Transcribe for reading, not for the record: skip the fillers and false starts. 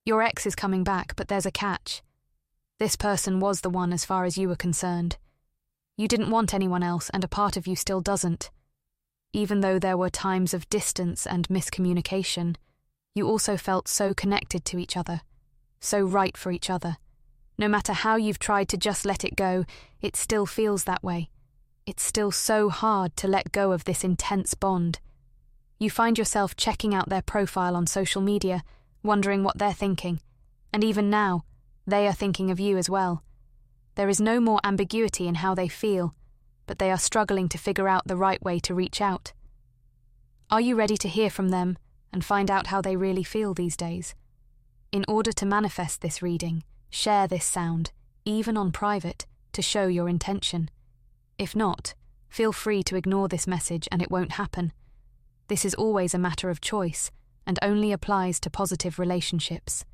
Your ex is coming back, but there's a catch. This person was the one as far as you were concerned. You didn't want anyone else, and a part of you still doesn't. Even though there were times of distance and miscommunication, you also felt so connected to each other, so right for each other. No matter how you've tried to just let it go, it still feels that way. It's still so hard to let go of this intense bond. You find yourself checking out their profile on social media, wondering what they're thinking, and even now, they are thinking of you as well. There is no more ambiguity in how they feel, but they are struggling to figure out the right way to reach out. Are you ready to hear from them and find out how they really feel these days? In order to manifest this reading, share this sound, even on private, to show your intention. If not, feel free to ignore this message and it won't happen. This is always a matter of choice and only applies to positive relationships.